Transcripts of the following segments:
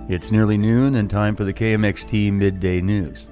It's nearly noon and time for the KMXT Midday News.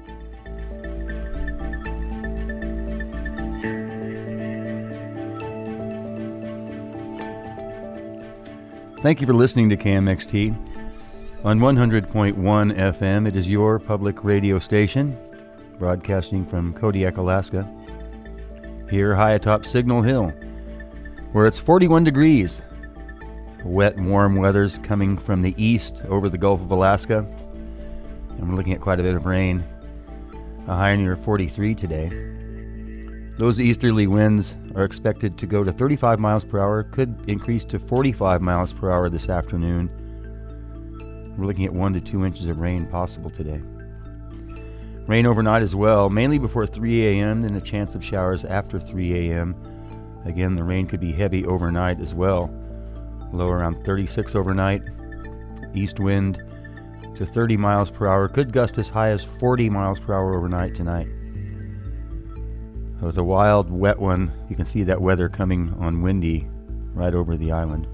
Thank you for listening to KMXT. On 100.1 FM, it is your public radio station, broadcasting from Kodiak, Alaska. Here high atop Signal Hill, where it's 41 degrees. Wet, warm weather's coming from the east over the Gulf of Alaska. And we're looking at quite a bit of rain. A high near 43 today. Those easterly winds are expected to go to 35 miles per hour, could increase to 45 miles per hour this afternoon. We're looking at 1 to 2 inches of rain possible today. Rain overnight as well, mainly before 3 a.m., then a chance of showers after 3 a.m. Again, the rain could be heavy overnight as well. Low around 36 overnight. East wind to 30 miles per hour, could gust as high as 40 miles per hour overnight tonight. It was a wild, wet one. You can see that weather coming on windy right over the island.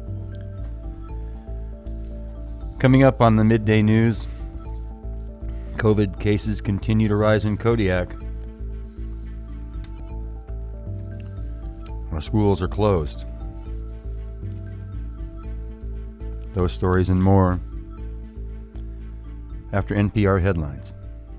Coming up on the midday news, COVID cases continue to rise in Kodiak. Our schools are closed. Those stories and more after NPR headlines.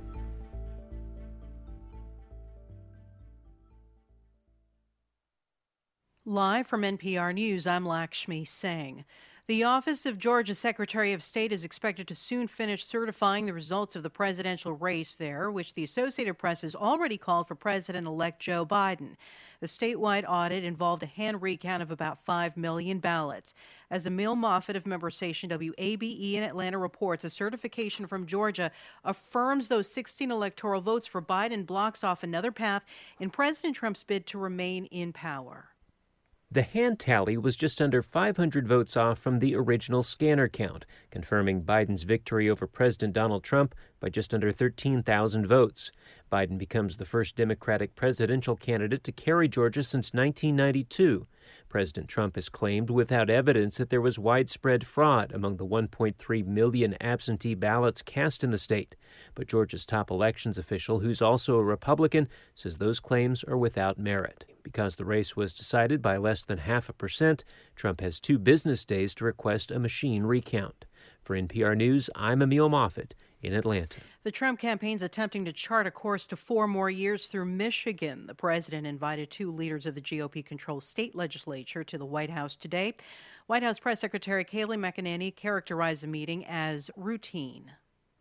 Live from NPR News, I'm Lakshmi Singh. The Office of Georgia Secretary of State is expected to soon finish certifying the results of the presidential race there, which the Associated Press has already called for President-elect Joe Biden. The statewide audit involved a hand recount of about 5 million ballots. As Emil Moffitt of member station WABE in Atlanta reports, a certification from Georgia affirms those 16 electoral votes for Biden blocks off another path in President Trump's bid to remain in power. The hand tally was just under 500 votes off from the original scanner count, confirming Biden's victory over President Donald Trump by just under 13,000 votes. Biden becomes the first Democratic presidential candidate to carry Georgia since 1992. President Trump has claimed without evidence that there was widespread fraud among the 1.3 million absentee ballots cast in the state. But Georgia's top elections official, who's also a Republican, says those claims are without merit. Because the race was decided by less than 0.5%, Trump has 2 business days to request a machine recount. For NPR News, I'm Emil Moffitt in Atlanta. The Trump campaign's attempting to chart a course to 4 more years through Michigan. The president invited 2 leaders of the GOP-controlled state legislature to the White House today. White House Press Secretary Kayleigh McEnany characterized the meeting as routine.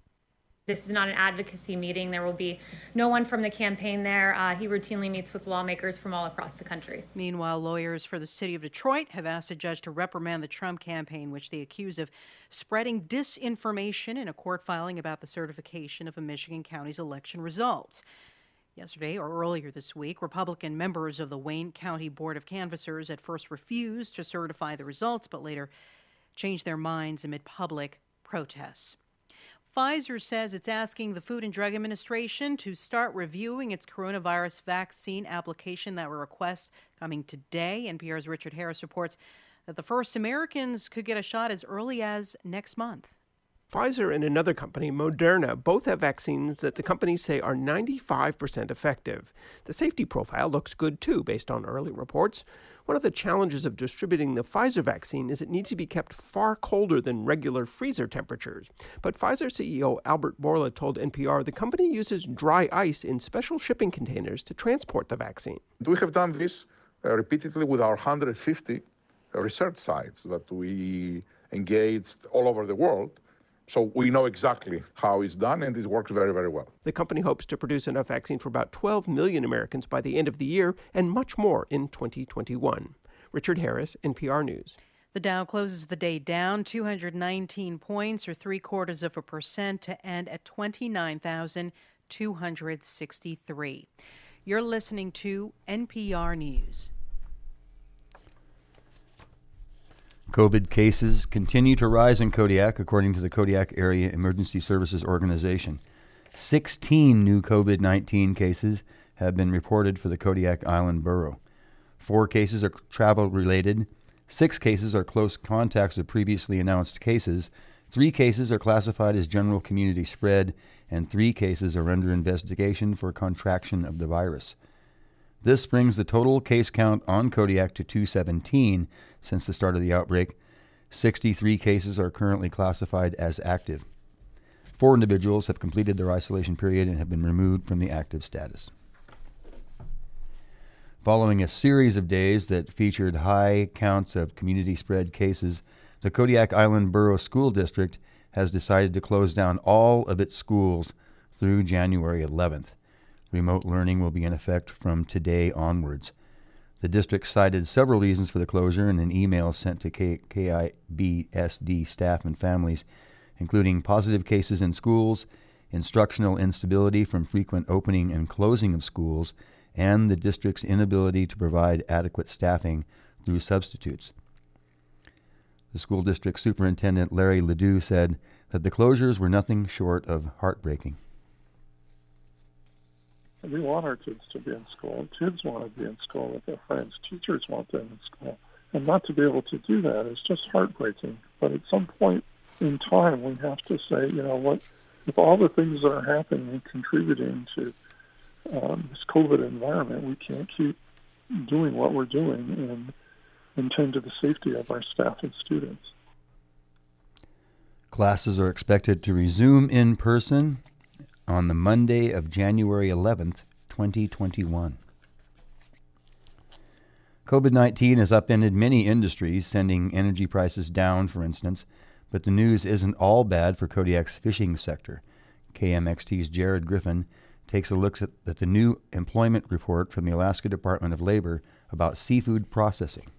This is not an advocacy meeting. There will be no one from the campaign there. He routinely meets with lawmakers from all across the country. Meanwhile, lawyers for the city of Detroit have asked a judge to reprimand the Trump campaign, which they accuse of spreading disinformation in a court filing about the certification of a Michigan county's election results. Yesterday, or earlier this week, Republican members of the Wayne County Board of Canvassers at first refused to certify the results, but later changed their minds amid public protests. Pfizer says it's asking the Food and Drug Administration to start reviewing its coronavirus vaccine application. That request coming today. NPR's Richard Harris reports that the first Americans could get a shot as early as next month. Pfizer and another company, Moderna, both have vaccines that the companies say are 95% effective. The safety profile looks good, too, based on early reports. One of the challenges of distributing the Pfizer vaccine is it needs to be kept far colder than regular freezer temperatures. But Pfizer CEO Albert Bourla told NPR the company uses dry ice in special shipping containers to transport the vaccine. We have done this repeatedly with our 150 research sites that we engaged all over the world. So we know exactly how it's done, and it works very, very well. The company hopes to produce enough vaccine for about 12 million Americans by the end of the year and much more in 2021. Richard Harris, NPR News. The Dow closes the day down 219 points, or 0.75%, to end at 29,263. You're listening to NPR News. COVID cases continue to rise in Kodiak, according to the Kodiak Area Emergency Services Organization. 16 new COVID-19 cases have been reported for the Kodiak Island Borough. 4 cases are travel-related. 6 cases are close contacts of previously announced cases, 3 cases are classified as general community spread, and 3 cases are under investigation for contraction of the virus. This brings the total case count on Kodiak to 217 since the start of the outbreak. 63 cases are currently classified as active. 4 individuals have completed their isolation period and have been removed from the active status. Following a series of days that featured high counts of community spread cases, the Kodiak Island Borough School District has decided to close down all of its schools through January 11th. Remote learning will be in effect from today onwards. The district cited several reasons for the closure in an email sent to KIBSD staff and families, including positive cases in schools, instructional instability from frequent opening and closing of schools, and the district's inability to provide adequate staffing through substitutes. The school district superintendent, Larry Ledoux, said that the closures were nothing short of heartbreaking. We want our kids to be in school. Kids want to be in school with their friends. Teachers want them in school. And not to be able to do that is just heartbreaking. But at some point in time, we have to say, you know what, with all the things that are happening and contributing to this COVID environment, we can't keep doing what we're doing and tend to the safety of our staff and students. Classes are expected to resume in person on the Monday of January 11th, 2021. COVID-19 has upended many industries, sending energy prices down, for instance, but the news isn't all bad for Kodiak's fishing sector. KMXT's Jared Griffin takes a look at the new employment report from the Alaska Department of Labor about seafood processing.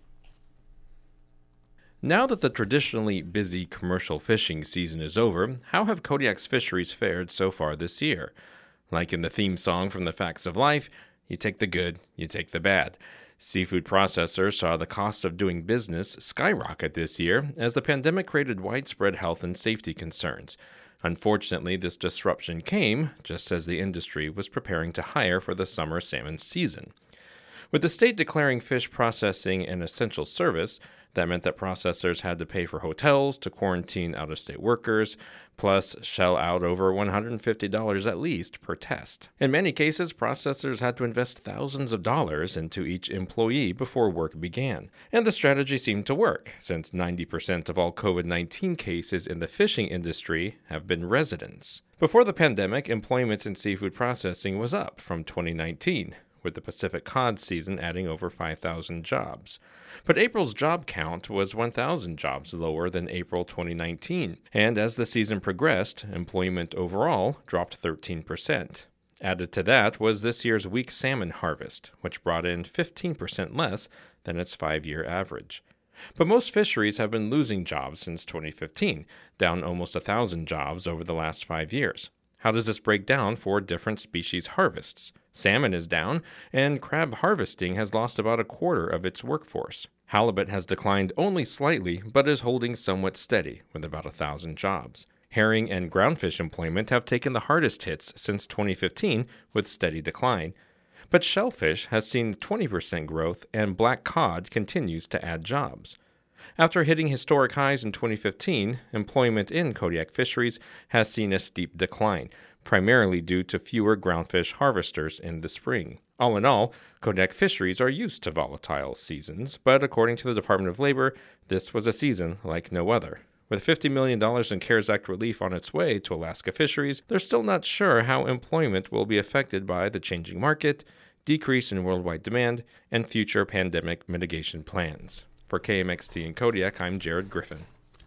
Now that the traditionally busy commercial fishing season is over, how have Kodiak's fisheries fared so far this year? Like in the theme song from The Facts of Life, you take the good, you take the bad. Seafood processors saw the cost of doing business skyrocket this year as the pandemic created widespread health and safety concerns. Unfortunately, this disruption came just as the industry was preparing to hire for the summer salmon season. With the state declaring fish processing an essential service, that meant that processors had to pay for hotels to quarantine out-of-state workers, plus shell out over $150 at least per test. In many cases, processors had to invest thousands of dollars into each employee before work began. And the strategy seemed to work, since 90% of all COVID-19 cases in the fishing industry have been residents. Before the pandemic, employment in seafood processing was up from 2019. With the Pacific cod season adding over 5,000 jobs. But April's job count was 1,000 jobs lower than April 2019, and as the season progressed, employment overall dropped 13%. Added to that was this year's weak salmon harvest, which brought in 15% less than its 5-year average. But most fisheries have been losing jobs since 2015, down almost 1,000 jobs over the last 5 years. How does this break down for different species harvests? Salmon is down, and crab harvesting has lost about a quarter of its workforce. Halibut has declined only slightly, but is holding somewhat steady, with about 1,000 jobs. Herring and groundfish employment have taken the hardest hits since 2015, with steady decline. But shellfish has seen 20% growth, and black cod continues to add jobs. After hitting historic highs in 2015, employment in Kodiak fisheries has seen a steep decline, primarily due to fewer groundfish harvesters in the spring. All in all, Kodiak fisheries are used to volatile seasons, but according to the Department of Labor, this was a season like no other. With $50 million in CARES Act relief on its way to Alaska fisheries, they're still not sure how employment will be affected by the changing market, decrease in worldwide demand, and future pandemic mitigation plans. For KMXT in Kodiak, I'm Jared Griffin.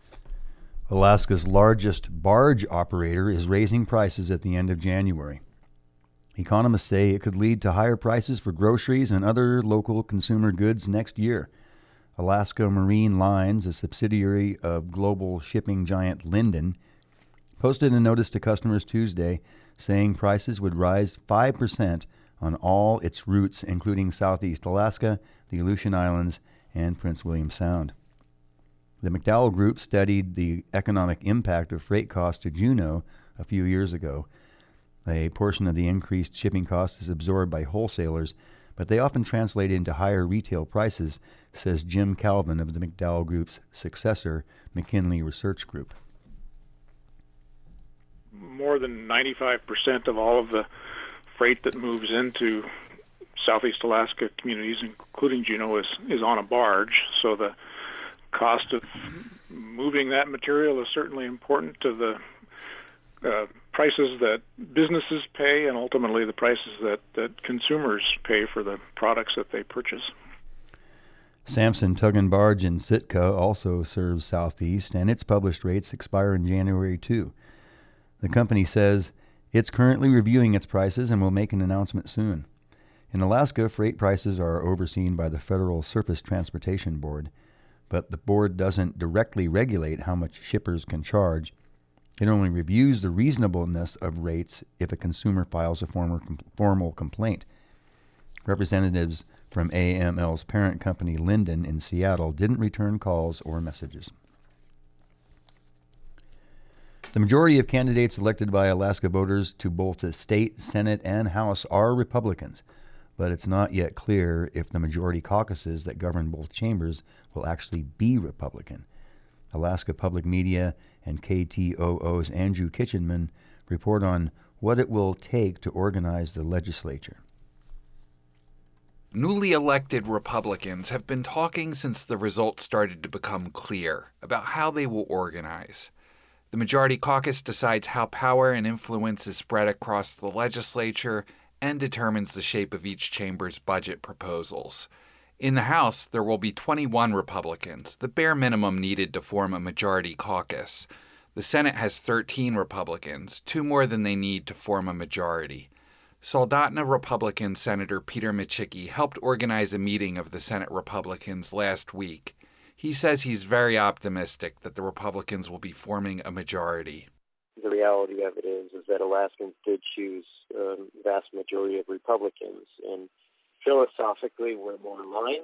Alaska's largest barge operator is raising prices at the end of January. Economists say it could lead to higher prices for groceries and other local consumer goods next year. Alaska Marine Lines, a subsidiary of global shipping giant Linden, posted a notice to customers Tuesday saying prices would rise 5% on all its routes, including Southeast Alaska, the Aleutian Islands, and Prince William Sound. The McDowell Group studied the economic impact of freight costs to Juneau a few years ago. A portion of the increased shipping costs is absorbed by wholesalers, but they often translate into higher retail prices, says Jim Calvin of the McDowell Group's successor, McKinley Research Group. more than 95% of all of the freight that moves into Southeast Alaska communities, including Juneau, is on a barge. So the cost of moving that material is certainly important to the prices that businesses pay and ultimately the prices that consumers pay for the products that they purchase. Samson Tug and Barge in Sitka also serves Southeast, and its published rates expire in January, too. The company says it's currently reviewing its prices and will make an announcement soon. In Alaska, freight prices are overseen by the Federal Surface Transportation Board, but the board doesn't directly regulate how much shippers can charge. It only reviews the reasonableness of rates if a consumer files a formal complaint. Representatives from AML's parent company, Linden, in Seattle, didn't return calls or messages. The majority of candidates elected by Alaska voters to both the state, Senate, and House are Republicans, but it's not yet clear if the majority caucuses that govern both chambers will actually be Republican. Alaska Public Media and KTOO's Andrew Kitchenman report on what it will take to organize the legislature. Newly elected Republicans have been talking since the results started to become clear about how they will organize. The Majority Caucus decides how power and influence is spread across the legislature and determines the shape of each chamber's budget proposals. In the House, there will be 21 Republicans, the bare minimum needed to form a Majority Caucus. The Senate has 13 Republicans, 2 more than they need to form a majority. Soldotna Republican Senator Peter Michicki helped organize a meeting of the Senate Republicans last week. He says he's very optimistic that the Republicans will be forming a majority. The reality of it is that Alaskans did choose a vast majority of Republicans, and philosophically we're more aligned.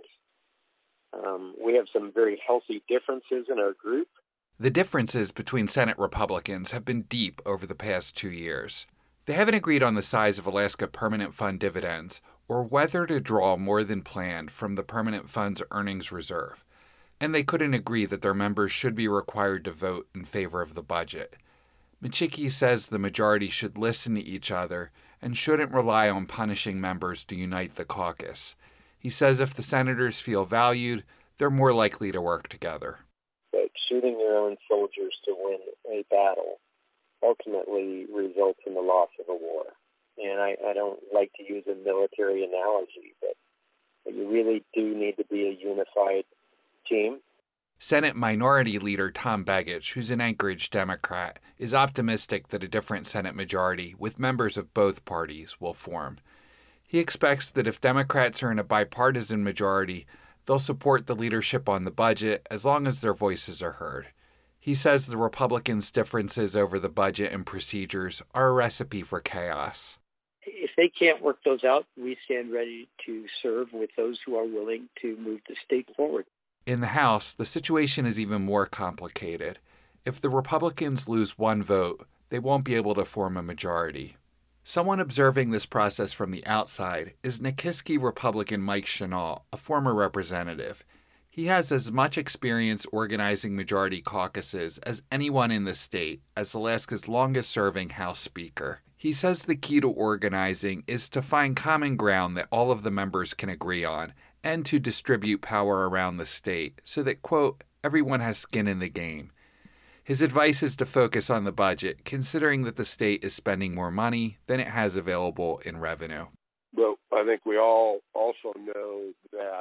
We have some very healthy differences in our group. The differences between Senate Republicans have been deep over the past 2 years. They haven't agreed on the size of Alaska Permanent Fund dividends or whether to draw more than planned from the Permanent Fund's earnings reserve. And they couldn't agree that their members should be required to vote in favor of the budget. Michicki says the majority should listen to each other and shouldn't rely on punishing members to unite the caucus. He says if the senators feel valued, they're more likely to work together. But shooting your own soldiers to win a battle ultimately results in the loss of a war. And I don't like to use a military analogy, but you really do need to be a unified team. Senate Minority Leader Tom Begich, who's an Anchorage Democrat, is optimistic that a different Senate majority with members of both parties will form. He expects that if Democrats are in a bipartisan majority, they'll support the leadership on the budget as long as their voices are heard. He says the Republicans' differences over the budget and procedures are a recipe for chaos. If they can't work those out, we stand ready to serve with those who are willing to move the state forward. In the House, the situation is even more complicated. If the Republicans lose one vote, they won't be able to form a majority. Someone observing this process from the outside is Nikiski Republican Mike Chenault, a former representative. He has as much experience organizing majority caucuses as anyone in the state as Alaska's longest-serving House Speaker. He says the key to organizing is to find common ground that all of the members can agree on and to distribute power around the state so that, quote, everyone has skin in the game. His advice is to focus on the budget, considering that the state is spending more money than it has available in revenue. But I think we all also know that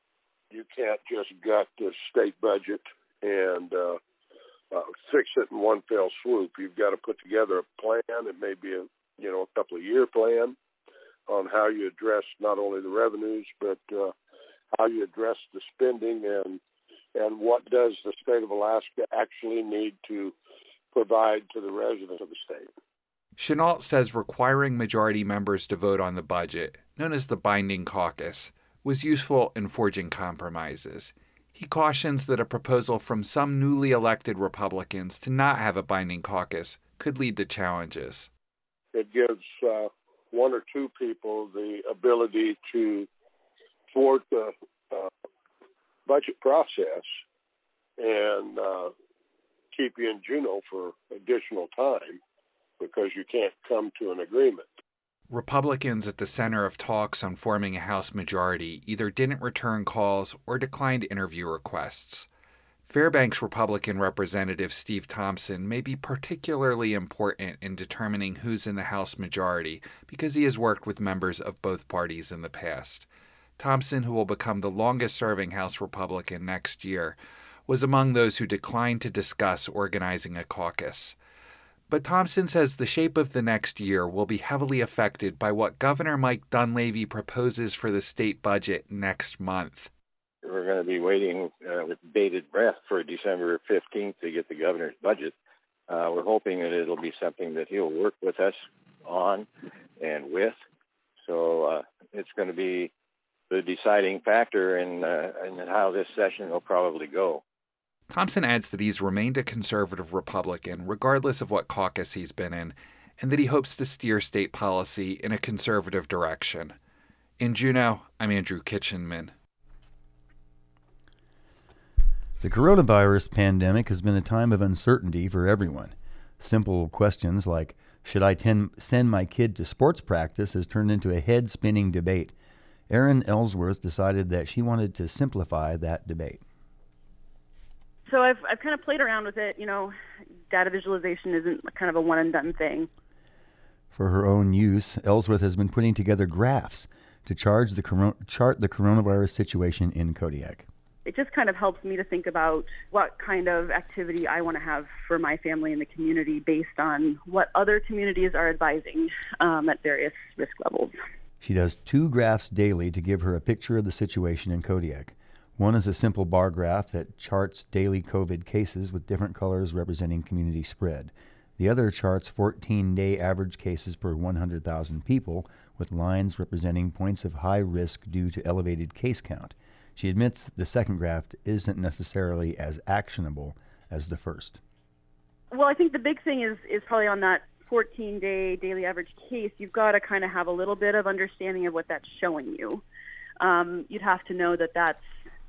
you can't just gut the state budget and fix it in one fell swoop. You've got to put together a plan. It may be a couple of year plan on how you address not only the revenues but how you address the spending and what does the state of Alaska actually need to provide to the residents of the state. Chenault says requiring majority members to vote on the budget, known as the Binding Caucus, was useful in forging compromises. He cautions that a proposal from some newly elected Republicans to not have a binding caucus could lead to challenges. It gives one or two people the ability to thwart the budget process and keep you in Juneau for additional time because you can't come to an agreement. Republicans at the center of talks on forming a House majority either didn't return calls or declined interview requests. Fairbanks Republican Representative Steve Thompson may be particularly important in determining who's in the House majority because he has worked with members of both parties in the past. Thompson, who will become the longest-serving House Republican next year, was among those who declined to discuss organizing a caucus. But Thompson says the shape of the next year will be heavily affected by what Governor Mike Dunleavy proposes for the state budget next month. We're going to be waiting with bated breath for December 15th to get the governor's budget. We're hoping that it'll be something that he'll work with us on and with. So it's going to be the deciding factor in how this session will probably go. Thompson adds that he's remained a conservative Republican regardless of what caucus he's been in, and that he hopes to steer state policy in a conservative direction. In Juneau, I'm Andrew Kitchenman. The coronavirus pandemic has been a time of uncertainty for everyone. Simple questions like, should I send my kid to sports practice, has turned into a head-spinning debate. Erin Ellsworth decided that she wanted to simplify that debate. So I've kind of played around with it. Data visualization isn't kind of a one-and-done thing. For her own use, Ellsworth has been putting together graphs to chart the coronavirus situation in Kodiak. It just kind of helps me to think about what kind of activity I want to have for my family and the community based on what other communities are advising at various risk levels. She does 2 graphs daily to give her a picture of the situation in Kodiak. One is a simple bar graph that charts daily COVID cases with different colors representing community spread. The other charts 14-day average cases per 100,000 people with lines representing points of high risk due to elevated case count. She admits that the second graph isn't necessarily as actionable as the first. Well, I think the big thing is probably on that 14-day daily average case, you've got to kind of have a little bit of understanding of what that's showing you. You'd have to know that that's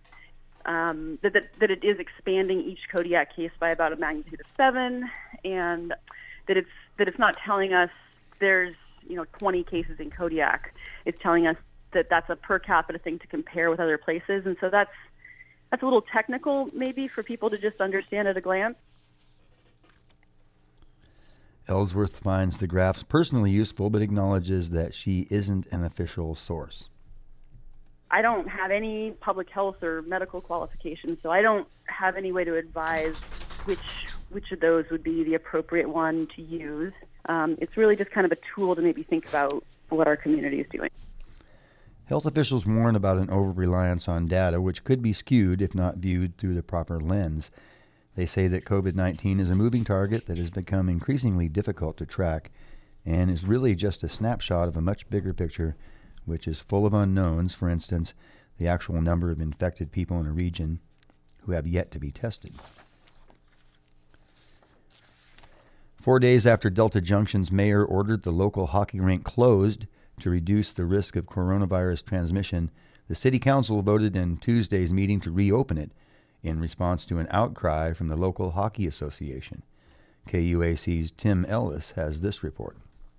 that it is expanding each Kodiak case by about a magnitude of 7, and that it's not telling us there's 20 cases in Kodiak. It's telling us that that's a per capita thing to compare with other places, and so that's a little technical maybe for people to just understand at a glance. Ellsworth finds the graphs personally useful, but acknowledges that she isn't an official source. I don't have any public health or medical qualifications, so I don't have any way to advise which of those would be the appropriate one to use. It's really just kind of a tool to maybe think about what our community is doing. Health officials warn about an over-reliance on data, which could be skewed if not viewed through the proper lens. They say that COVID-19 is a moving target that has become increasingly difficult to track and is really just a snapshot of a much bigger picture, which is full of unknowns. For instance, the actual number of infected people in a region who have yet to be tested. 4 days after Delta Junction's mayor ordered the local hockey rink closed to reduce the risk of coronavirus transmission, the city council voted in Tuesday's meeting to reopen it in response to an outcry from the local hockey association. KUAC's Tim Ellis has this report.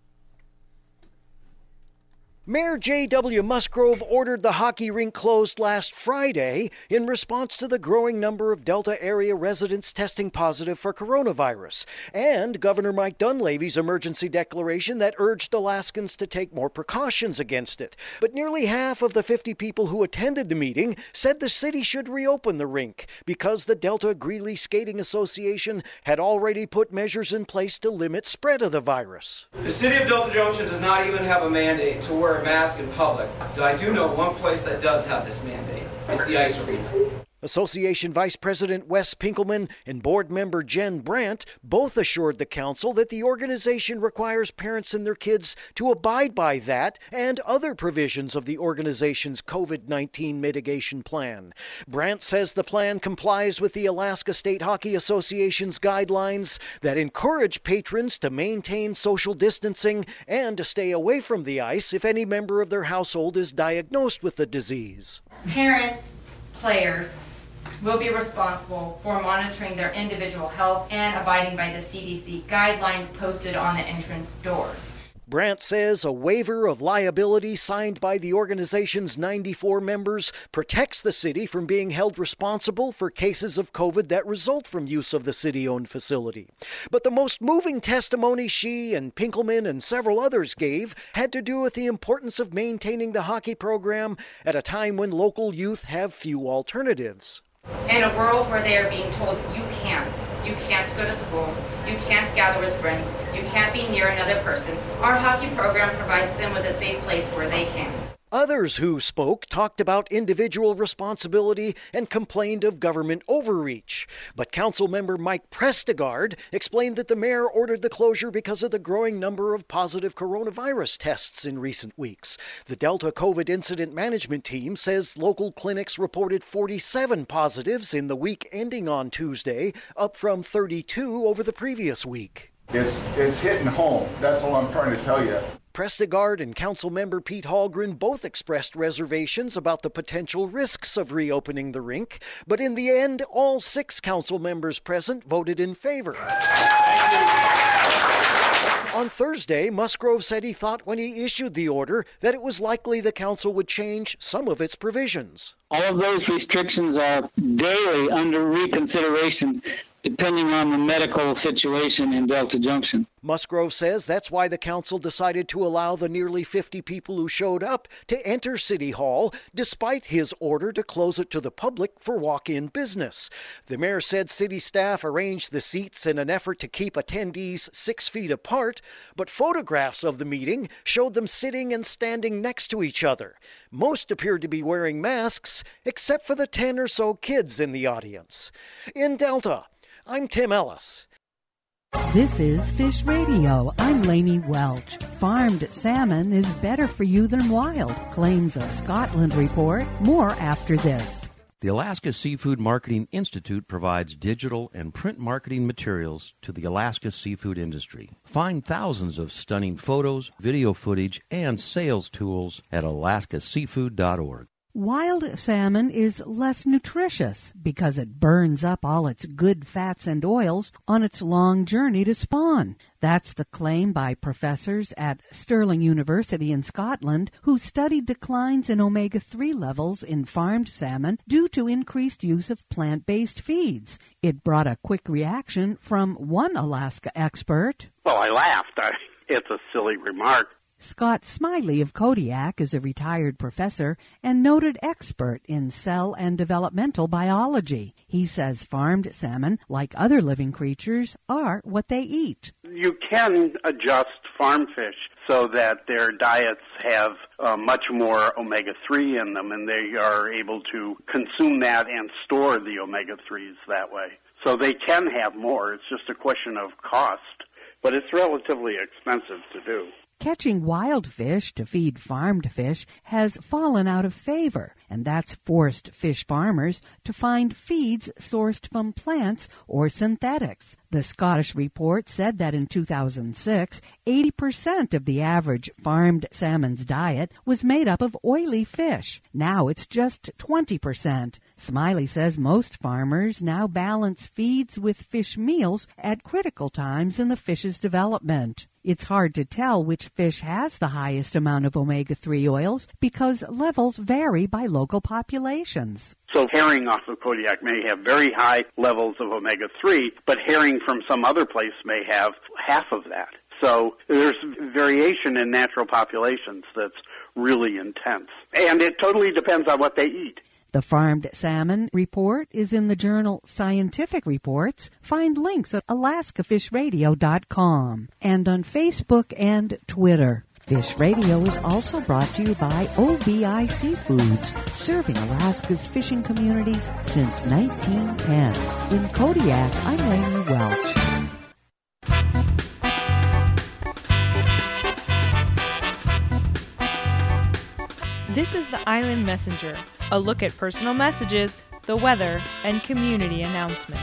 Mayor J.W. Musgrove ordered the hockey rink closed last Friday in response to the growing number of Delta area residents testing positive for coronavirus, and Governor Mike Dunleavy's emergency declaration that urged Alaskans to take more precautions against it. But nearly half of the 50 people who attended the meeting said the city should reopen the rink because the Delta Greeley Skating Association had already put measures in place to limit spread of the virus. The city of Delta Junction does not even have a mandate to wear a mask in public, but I do know one place that does have this mandate. It's the ice arena. Association Vice President Wes Pinkelman and board member Jen Brandt both assured the council that the organization requires parents and their kids to abide by that and other provisions of the organization's COVID-19 mitigation plan. Brandt says the plan complies with the Alaska State Hockey Association's guidelines that encourage patrons to maintain social distancing and to stay away from the ice if any member of their household is diagnosed with the disease. Parents, players, will be responsible for monitoring their individual health and abiding by the CDC guidelines posted on the entrance doors. Brandt says a waiver of liability signed by the organization's 94 members protects the city from being held responsible for cases of COVID that result from use of the city-owned facility. But the most moving testimony she and Pinkelman and several others gave had to do with the importance of maintaining the hockey program at a time when local youth have few alternatives. In a world where they are being told you can't go to school, you can't gather with friends, you can't be near another person, our hockey program provides them with a safe place where they can. Others who spoke talked about individual responsibility and complained of government overreach. But Councilmember Mike Prestegard explained that the mayor ordered the closure because of the growing number of positive coronavirus tests in recent weeks. The Delta COVID Incident Management Team says local clinics reported 47 positives in the week ending on Tuesday, up from 32 over the previous week. It's hitting home. That's all I'm trying to tell you. Prestegard and Councilmember Pete Hallgren both expressed reservations about the potential risks of reopening the rink, but in the end, all 6 council members present voted in favor. On Thursday, Musgrove said he thought when he issued the order that it was likely the council would change some of its provisions. All of those restrictions are daily under reconsideration depending on the medical situation in Delta Junction. Musgrove says that's why the council decided to allow the nearly 50 people who showed up to enter City Hall, despite his order to close it to the public for walk-in business. The mayor said city staff arranged the seats in an effort to keep attendees 6 feet apart, but photographs of the meeting showed them sitting and standing next to each other. Most appeared to be wearing masks, except for the 10 or so kids in the audience. In Delta, I'm Tim Ellis. This is Fish Radio. I'm Lainey Welch. Farmed salmon is better for you than wild, claims a Scotland report. More after this. The Alaska Seafood Marketing Institute provides digital and print marketing materials to the Alaska seafood industry. Find thousands of stunning photos, video footage, and sales tools at alaskaseafood.org. Wild salmon is less nutritious because it burns up all its good fats and oils on its long journey to spawn. That's the claim by professors at Stirling University in Scotland who studied declines in omega-3 levels in farmed salmon due to increased use of plant-based feeds. It brought a quick reaction from one Alaska expert. Well, I laughed. It's a silly remark. Scott Smiley of Kodiak is a retired professor and noted expert in cell and developmental biology. He says farmed salmon, like other living creatures, are what they eat. You can adjust farm fish so that their diets have much more omega-3 in them, and they are able to consume that and store the omega-3s that way. So they can have more. It's just a question of cost, but it's relatively expensive to do. Catching wild fish to feed farmed fish has fallen out of favor, and that's forced fish farmers to find feeds sourced from plants or synthetics. The Scottish report said that in 2006, 80% of the average farmed salmon's diet was made up of oily fish. Now it's just 20%. Smiley says most farmers now balance feeds with fish meals at critical times in the fish's development. It's hard to tell which fish has the highest amount of omega-3 oils because levels vary by local populations. So herring off of Kodiak may have very high levels of omega-3, but herring from some other place may have half of that. So there's variation in natural populations that's really intense. And it totally depends on what they eat. The Farmed Salmon report is in the journal Scientific Reports. Find links at alaskafishradio.com and on Facebook and Twitter. Fish Radio is also brought to you by OBI Seafoods, serving Alaska's fishing communities since 1910. In Kodiak, I'm Lainey Welch. This is the Island Messenger, a look at personal messages, the weather, and community announcements.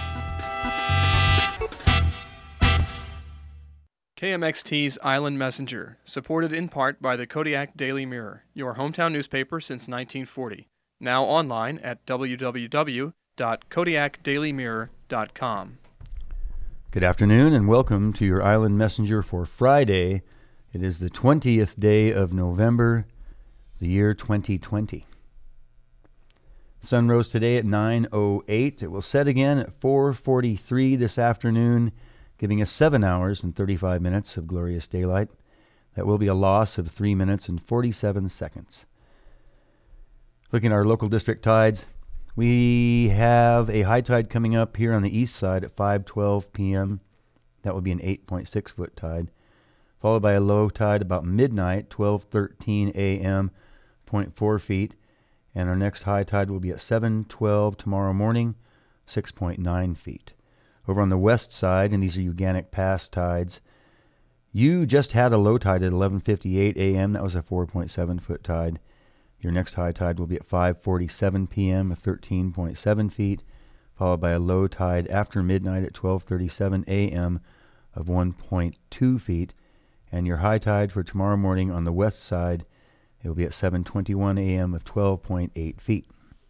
KMXT's Island Messenger, supported in part by the Kodiak Daily Mirror, your hometown newspaper since 1940. Now online at www.kmxt.org. www.kodiakdailymirror.com. Good afternoon and welcome to your Island Messenger for Friday. It is the 20th day of November, the year 2020. The sun rose today at 9:08. It will set again at 4:43 this afternoon, giving us 7 hours and 35 minutes of glorious daylight. That will be a loss of 3 minutes and 47 seconds. Looking at our local district tides, we have a high tide coming up here on the east side at 5:12 p.m. That will be an 8.6 foot tide, followed by a low tide about midnight, 12:13 a.m., 0.4 feet. And our next high tide will be at 7:12 tomorrow morning, 6.9 feet. Over on the west side, and these are Uganic Pass tides, you just had a low tide at 11:58 a.m. That was a 4.7 foot tide. Your next high tide will be at 5:47 p.m. of 13.7 feet, followed by a low tide after midnight at 12:37 a.m. of 1.2 feet. And your high tide for tomorrow morning on the west side, it will be at 7:21 a.m. of 12.8 feet.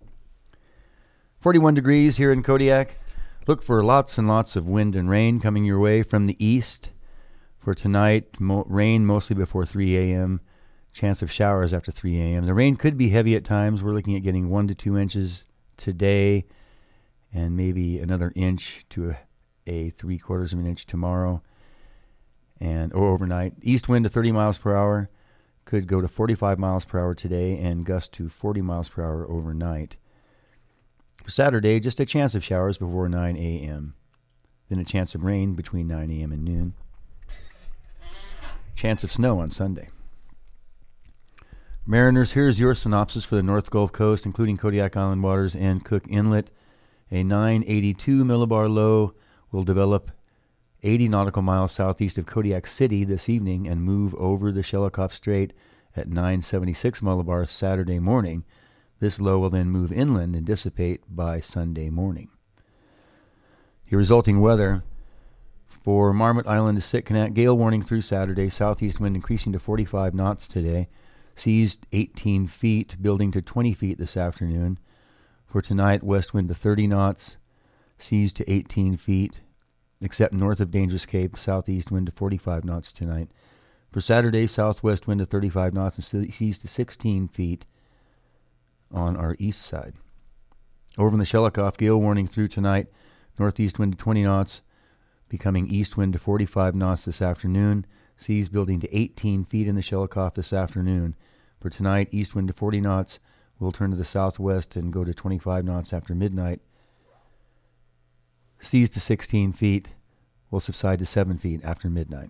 41 degrees here in Kodiak. Look for lots and lots of wind and rain coming your way from the east. For tonight, rain mostly before 3 a.m., chance of showers after 3 a.m. The rain could be heavy at times. We're looking at getting 1 to 2 inches today and maybe another inch to a 3/4 of an inch tomorrow or overnight. East wind to 30 miles per hour. Could go to 45 miles per hour today and gust to 40 miles per hour overnight. For Saturday, just a chance of showers before 9 a.m. Then a chance of rain between 9 a.m. and noon. Chance of snow on Sunday. Mariners, here's your synopsis for the North Gulf Coast, including Kodiak Island waters and Cook Inlet. A 982 millibar low will develop 80 nautical miles southeast of Kodiak City this evening and move over the Shelikof Strait at 976 millibar Saturday morning. This low will then move inland and dissipate by Sunday morning. Your resulting weather for Marmot Island to Sitkinak, gale warning through Saturday, southeast wind increasing to 45 knots today. Seas 18 feet, building to 20 feet this afternoon. For tonight, west wind to 30 knots, seas to 18 feet, except north of Dangerous Cape, southeast wind to 45 knots tonight. For Saturday, southwest wind to 35 knots and seas to 16 feet on our east side. Over in the Shelikof, gale warning through tonight, northeast wind to 20 knots, becoming east wind to 45 knots this afternoon. Seas building to 18 feet in the Shelikof this afternoon. For tonight, east wind to 40 knots will turn to the southwest and go to 25 knots after midnight. Seas to 16 feet will subside to 7 feet after midnight.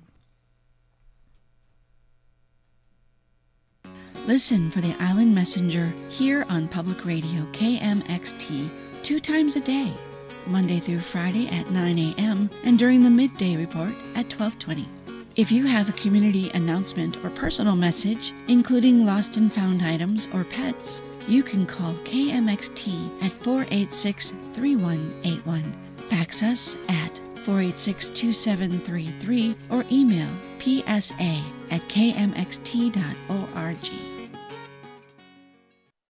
Listen for the Island Messenger here on Public Radio KMXT 2 times a day, Monday through Friday at 9 a.m. and during the midday report at 12:20. If you have a community announcement or personal message, including lost and found items or pets, you can call KMXT at 486-3181. Fax us at 486-2733 or email psa@kmxt.org.